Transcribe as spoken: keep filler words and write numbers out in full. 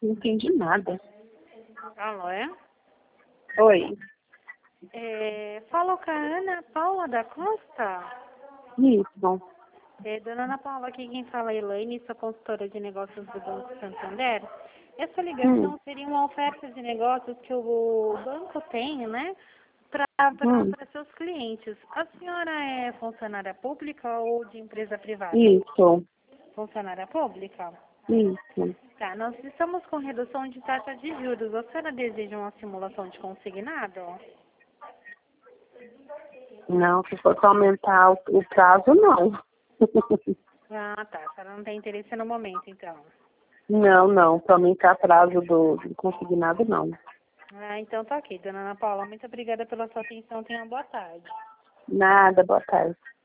não entendi nada. Alô, é? Oi. É, falo com a Ana Paula da Costa. Isso. É, dona Ana Paula, aqui quem fala é Elaine, sou consultora de negócios do Banco Santander. Essa ligação Hum. seria uma oferta de negócios que o banco tem, né, para Hum. seus clientes. A senhora é funcionária pública ou de empresa privada? Isso. Funcionária pública? Isso. Tá, nós estamos com redução de taxa de juros. A senhora deseja uma simulação de consignado? Não, se fosse aumentar o, o prazo, não. Ah, tá. A senhora não tem interesse no momento, então. Não, não. Para aumentar prazo do, do consignado, não. Ah, então tá ok, dona Ana Paula. Muito obrigada pela sua atenção. Tenha uma boa tarde. Nada, boa tarde.